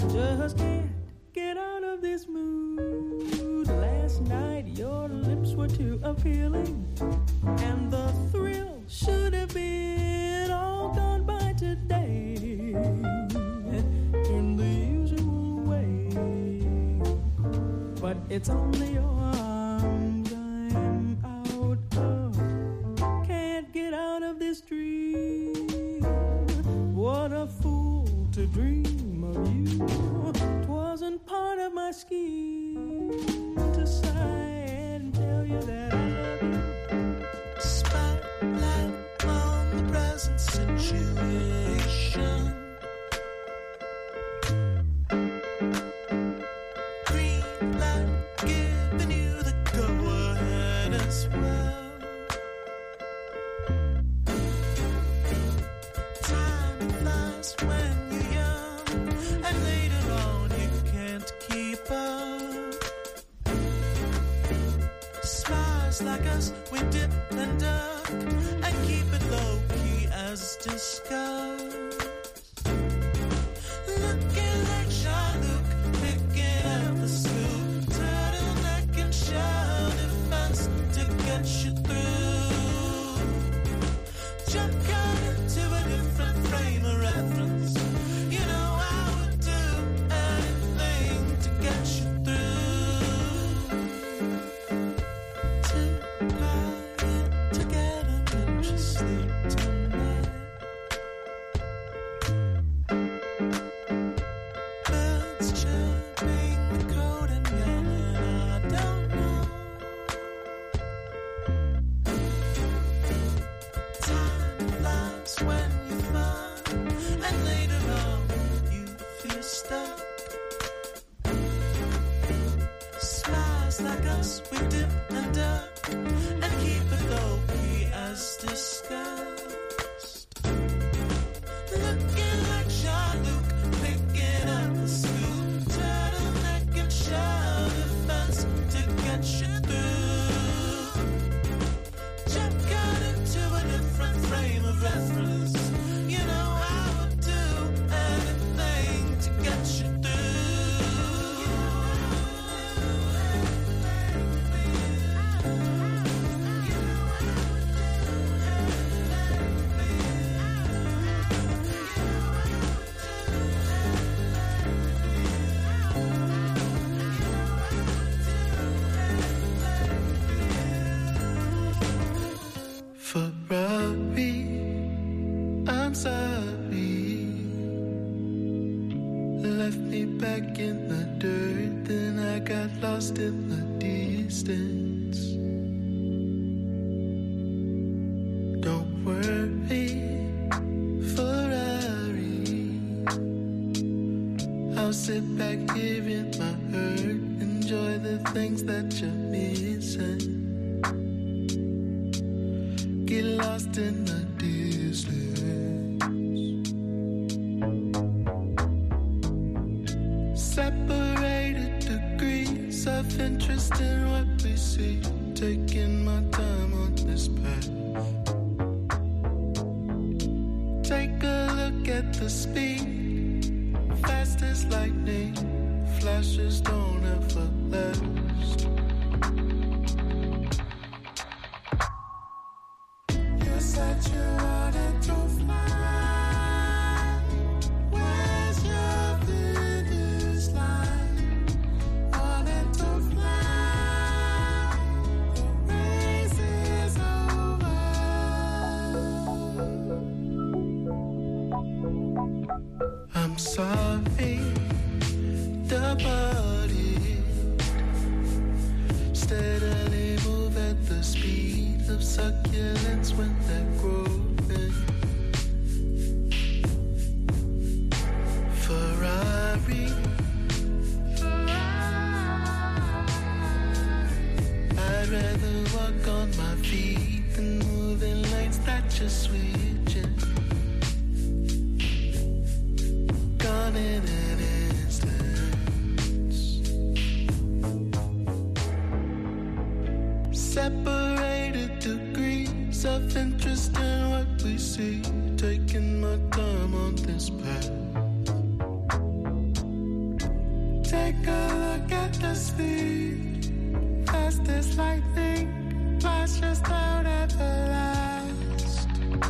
Just can't get out of this mood. Last night your lips were too appealing, and the thrill should have been all gone by today in the usual way. But it's only your arms I'm out of. Can't get out of this dream. What a fool to dream of you. 'Twasn't part of my scheme to sigh and tell you that I love you. Spotlight on the present situation. Green light giving you the go-ahead as well. Time flies when you're young, and later on you can't keep up. Spies like us, we dip and duck and keep it low-key as discussed. Looking like Jean-Luc, picking up the scoop, turtleneck and shell defense to get you through. Jump cut into a different frame of reference. You know I would do anything to get you through. To lie together and just sleep tonight. Birds chirping the code and yelling, I don't know. Time flies when you're fun, and later on you feel stuck. Spies like us, we dip and duck and keep it low-key as discussed. Looking like Jean-Luc, picking up the scoop, turtleneck and shell defense to get you through. Jump cut into a different frame of reference. You know I would do anything to get you through. Ferrari, I'm sorry. Left me back in the dirt, then I got lost in the distance. Don't worry, Ferrari. I'll sit back here in my hurt, enjoy the things that you're missing. Get lost in the distance. Separated degrees of interest in what we see. Taking my time on this path. Take a look at the speed. Fast as lightning. Flashes don't ever last. You said you wanted to fly. Where's your finish line? Wanted to fly. The race is over. I'm sorry, the body steadily move at the speed of succulents when they're growing. Ferrari, I'd rather walk on my feet than move in lanes that you're switching. Gone in an instance. Separated degrees of interest in what we see. Taking my time on this path. Take a look at the speed, fast as lightning, flies just out at the last.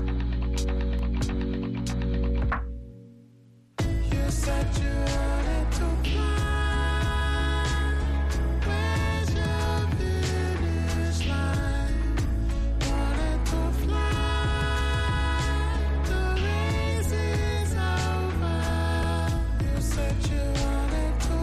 You said you wanted to fly, where's your finish line? Wanted to fly, the race is over. You said you wanted to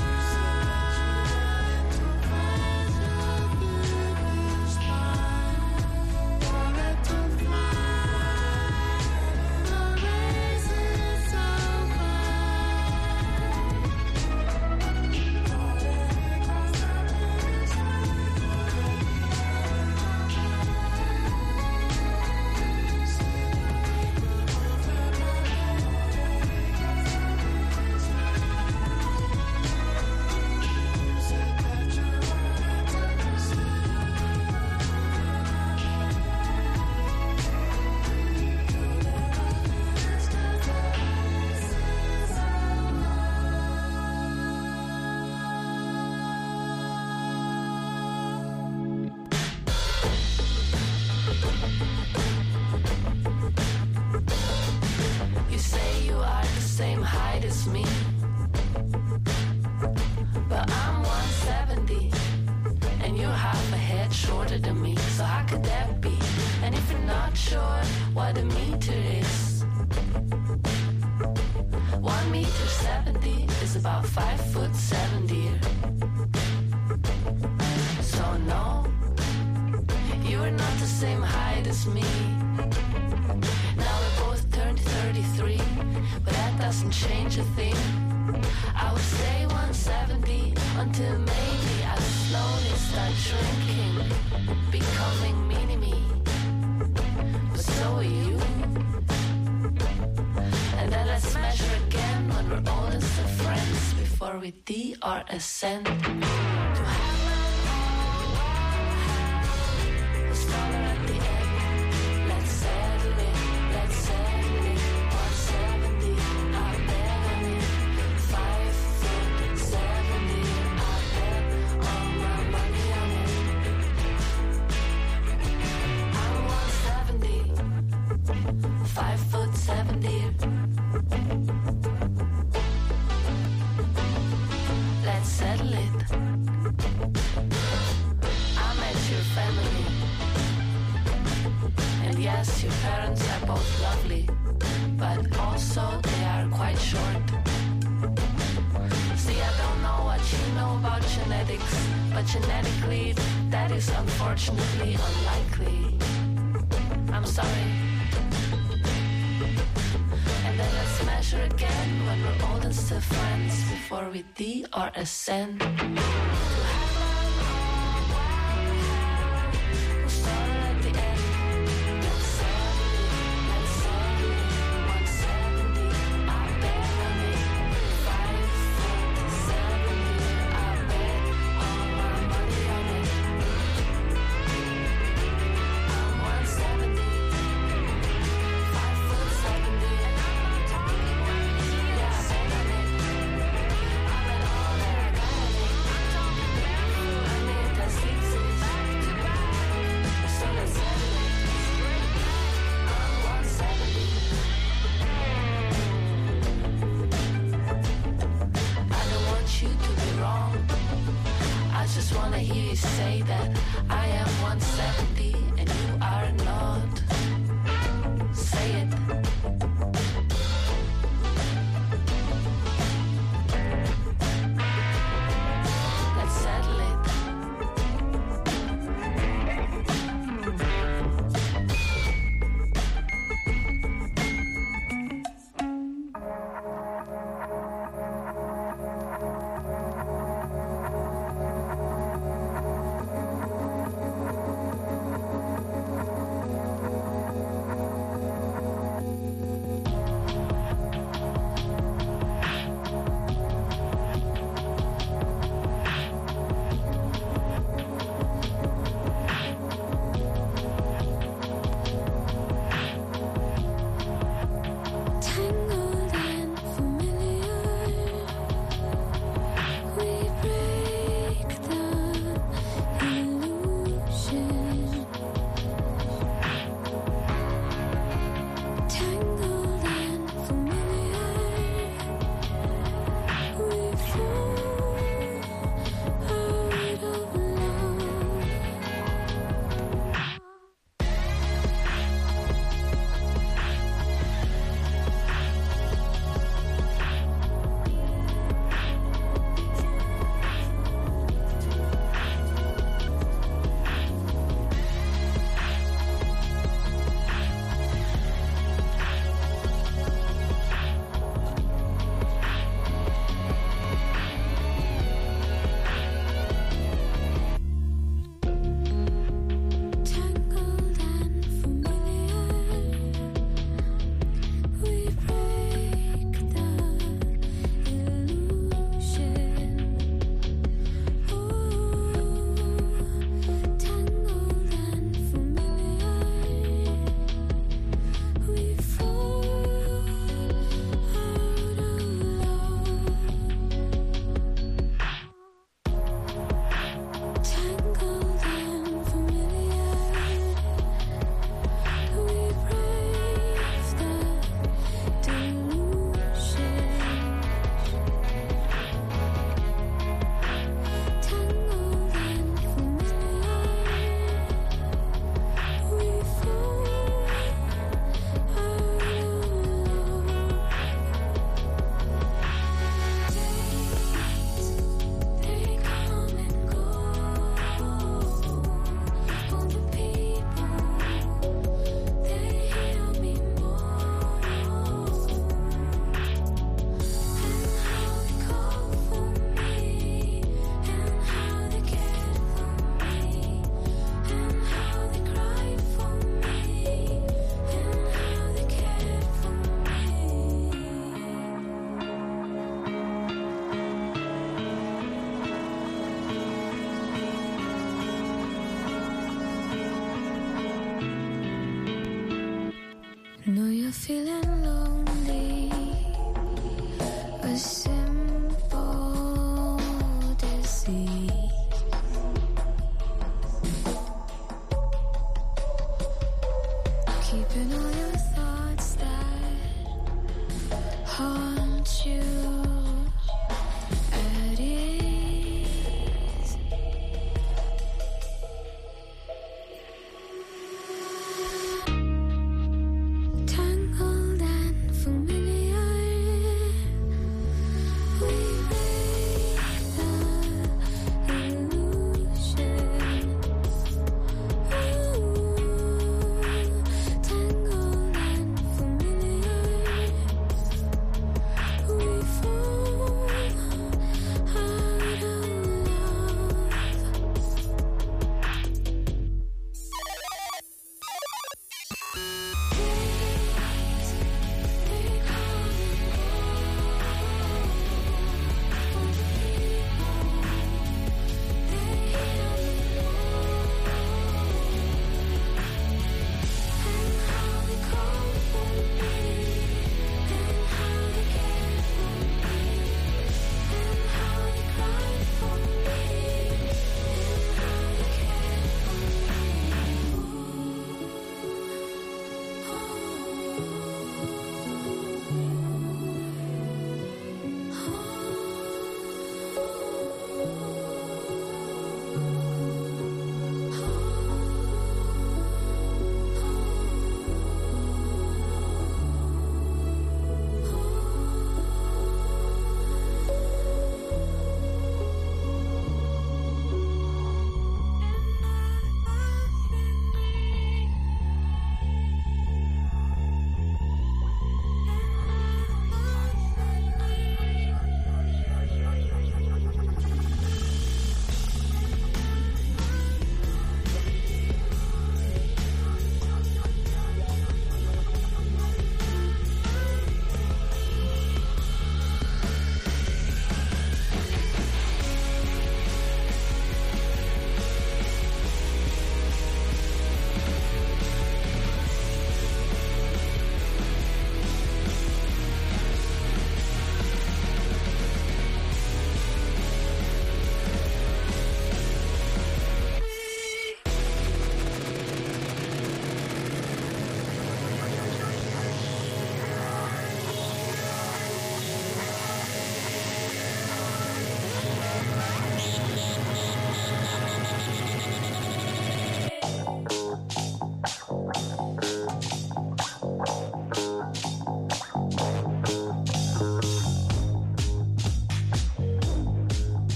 me, but I'm 170 and you're half a head shorter than me, so how could that be? And if you're not sure what a meter is, 1 meter 70 is about 5'7" dear. So no, you are not the same height as me. Now we both turned 33, but that doesn't change a thing. I would stay 170 until maybe I slowly start shrinking, becoming mini-me. But so are you. And then let's measure again when we're old and still friends, before we ascend to heaven. Let's follow at the end. Let's settle it, let's settle it. 170, I bet on it. 5'70", I bet all my money on it. I'm 170, 5'70". Let's settle it. I met your family, and yes, your parents are both lovely, but also they are quite short. See, I don't know what you know about genetics, but genetically that is unfortunately unlikely. I'm sorry. And then let's measure again when we're old and still friends, before we ascend. Say that I am 170 and you are not. Say it. Let's settle it.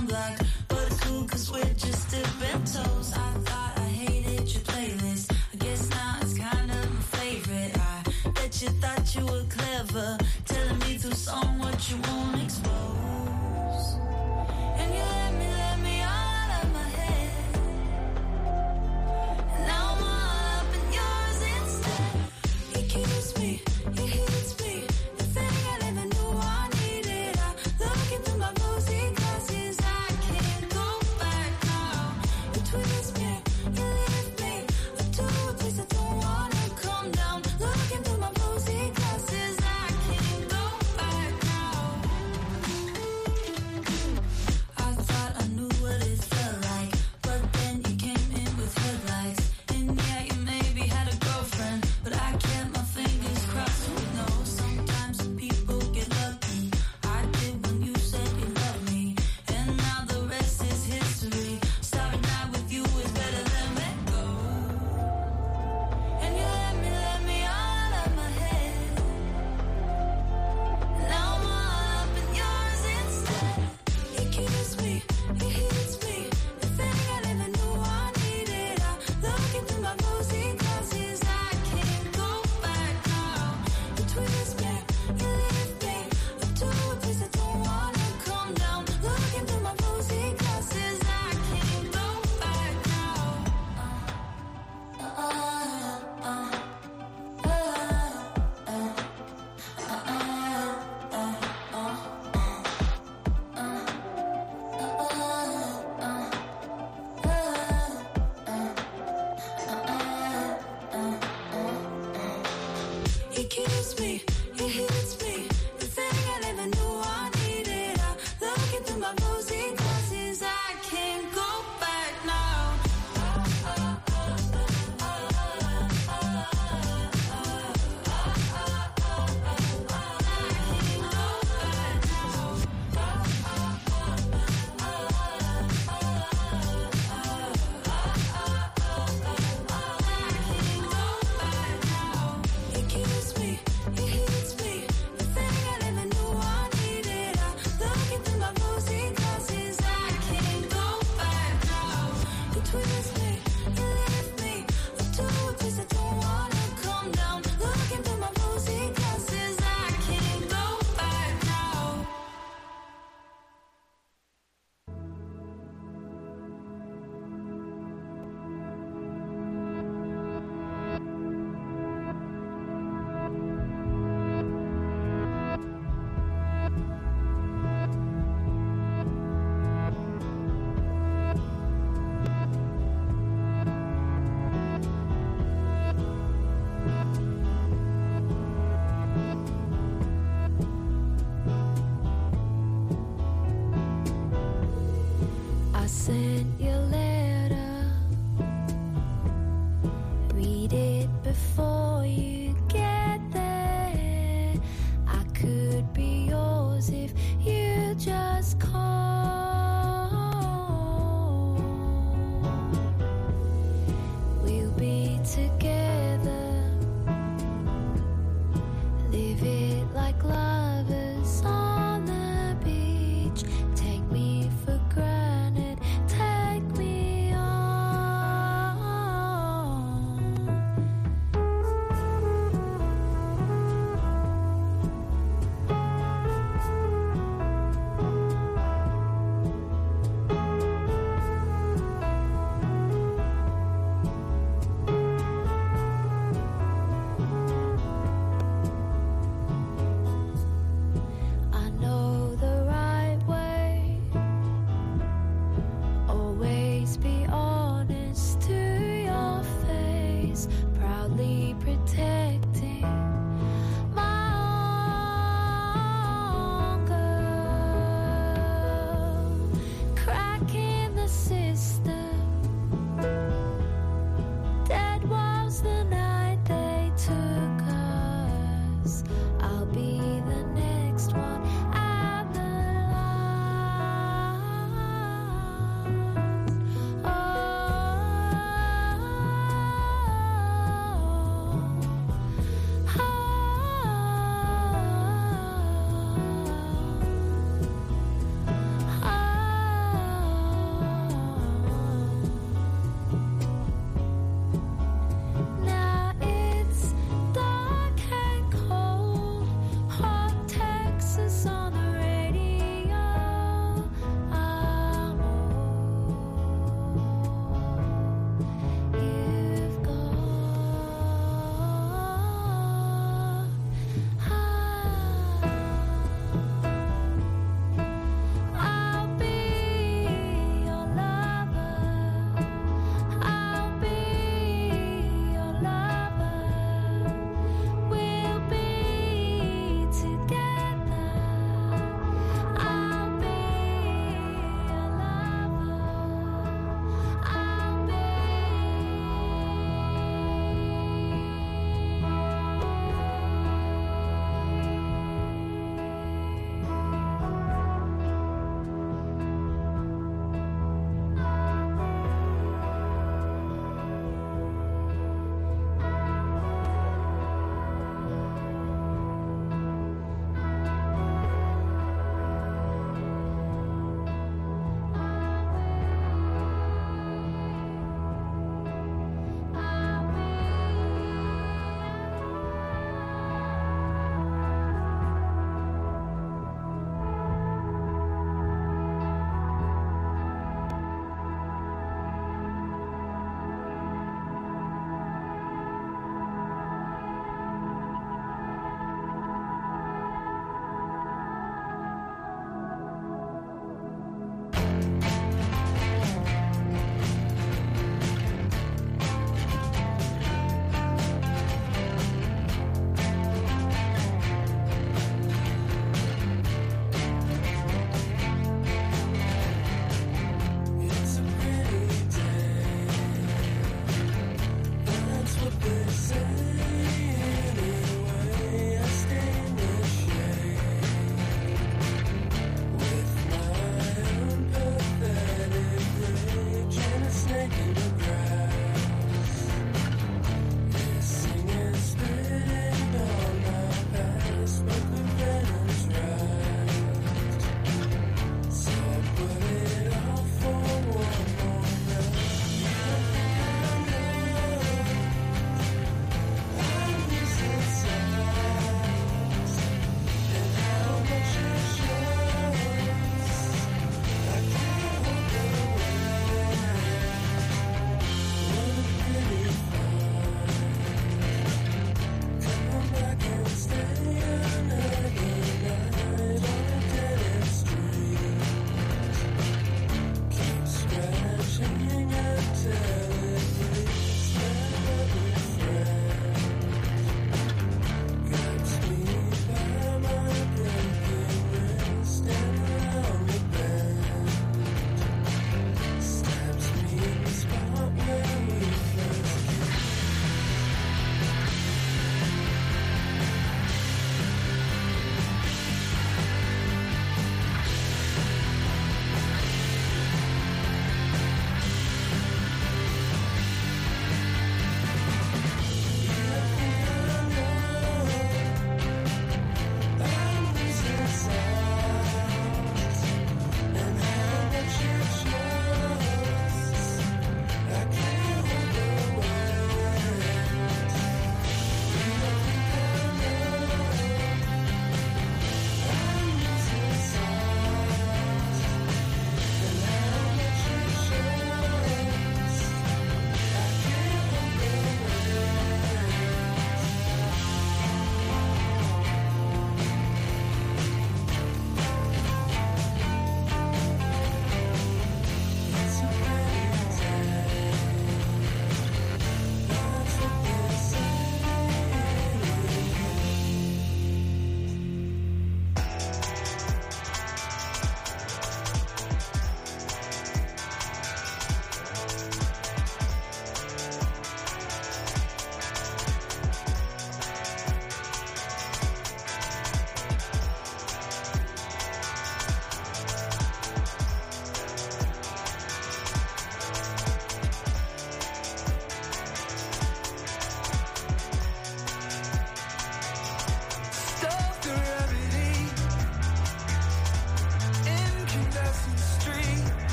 on black, but cool cause we're just dipping toes. I thought I hated your playlist, I guess now it's kind of my favorite. I bet you thought you were clever, telling me through song what you won't expose. And you let me all out of my head, and now I'm all up in yours instead. You kiss me, you hit me, the thing I never knew I needed. I look into my rosy glasses, I can't go back now. You twist me, you lift me, I do a twist, I don't wanna come down. Look into my rosy glasses, I can't go back now. I thought I knew what it felt like, but then you came in with headlights. And yeah, you maybe had a girlfriend, but I kept my fingers crossed. You know, sometimes people get lucky. I did when you said you loved me, and now the rest is history. Starting out with you is better than let go. And you let me all out of my head, and now I'm all up in yours instead. You kiss me, you hit me, the thing I never knew I needed. I look into my rosy glasses, I can't go back now. You twist me, you lift me, I do a twist, I don't wanna come down. Look into my rosy glasses, I can't go back now. You kiss me, you hit me, the thing I never knew I needed. I look into my rosy glasses, I can't go back now. You kiss me, you hit me, the thing I never knew I needed. I look into my rosy glasses, I can't go back now. You twist me, you lift me, I do a twist, I don't wanna come down. Look into my rosy glasses, I can't go back now. I sent your letter, read it before you get there. I could be yours if you just call. We'll be together, live it like lovers on the beach. Take me for granted, take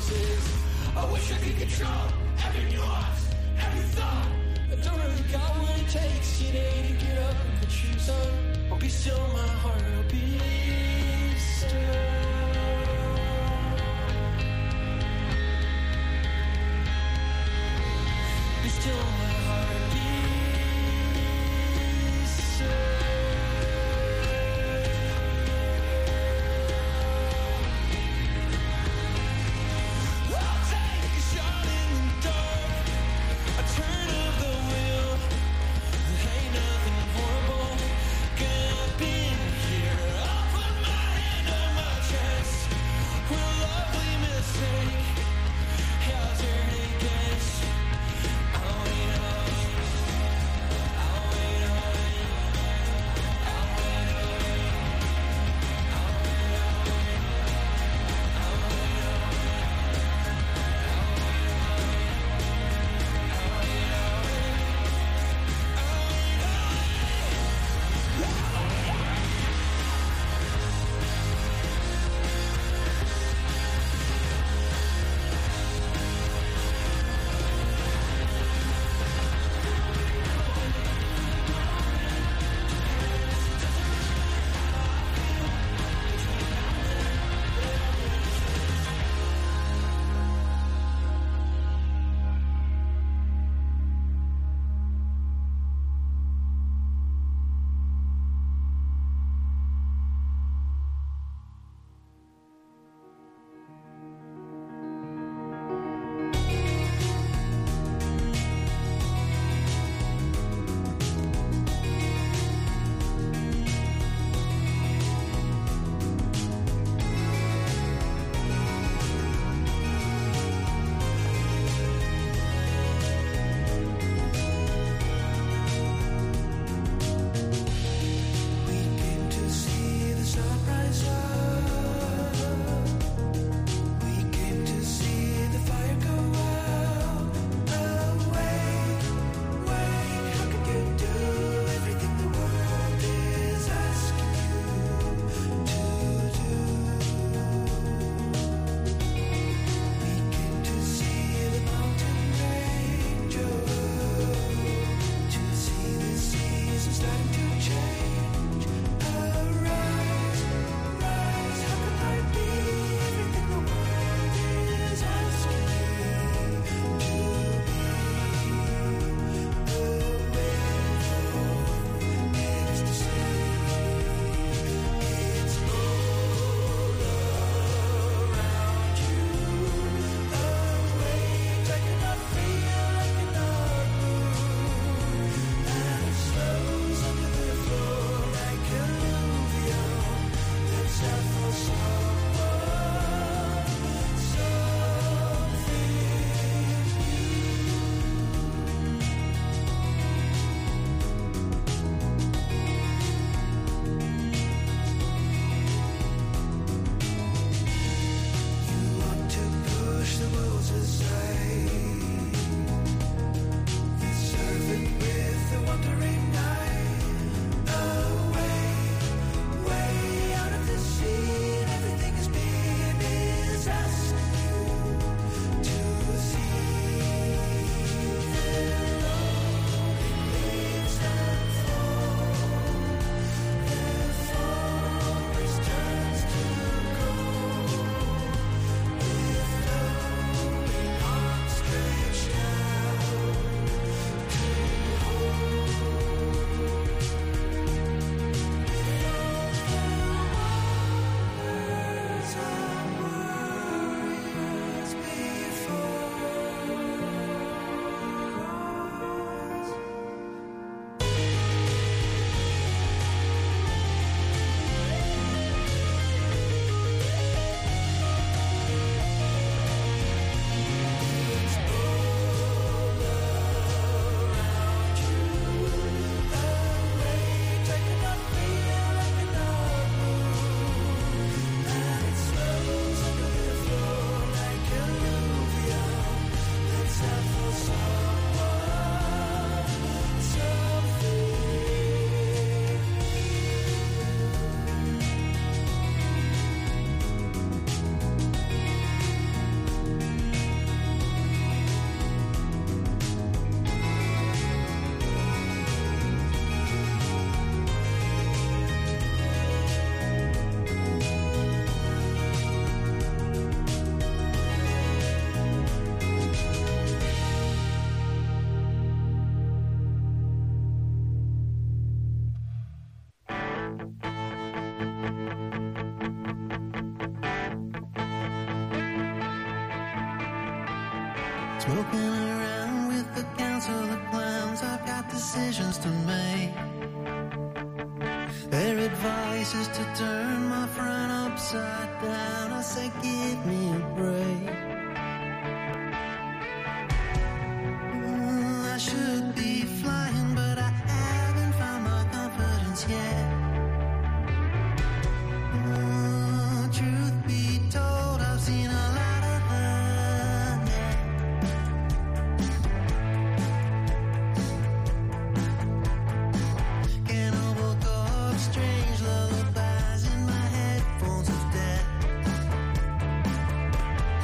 roses. I wish I could control every nuance, every thought. I don't really got what it takes today to get up and put shoes on. I'll be still, my heart will be still. Be still, my heart be still. Turn of the wheel, there ain't nothing horrible gonna be here. I'll put my hand on my chest. Smoking around with the council of clowns, I've got decisions to make. Their advice is to turn my front upside down. I say, give me a break. I should be flying, but I haven't found my confidence yet. Truth be told, I've seen a lot of them, yeah. Cannibal corpse, strange lullabies in my headphones of death.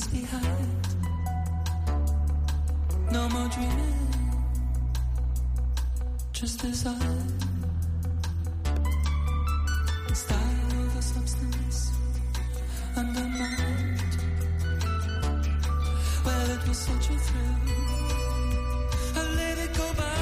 past behind. No more dreaming, just desire. Style over substance, undermined. Well, it was such a thrill. I let it go by.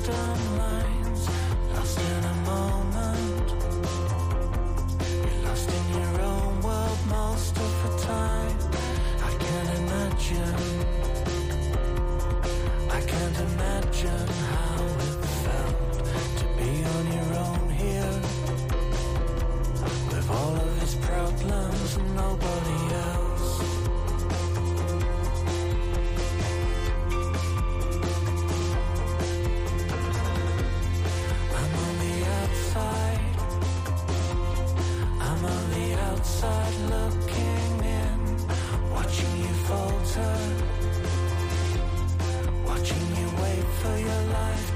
undone lines, lost in a moment. You're lost in your own world most of the time. I can't imagine how it felt to be on your own here, with all of his problems and nobody else. I'm on the outside looking in, watching you falter, watching you wait for your life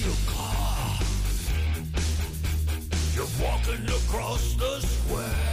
your car. You're walking across the square.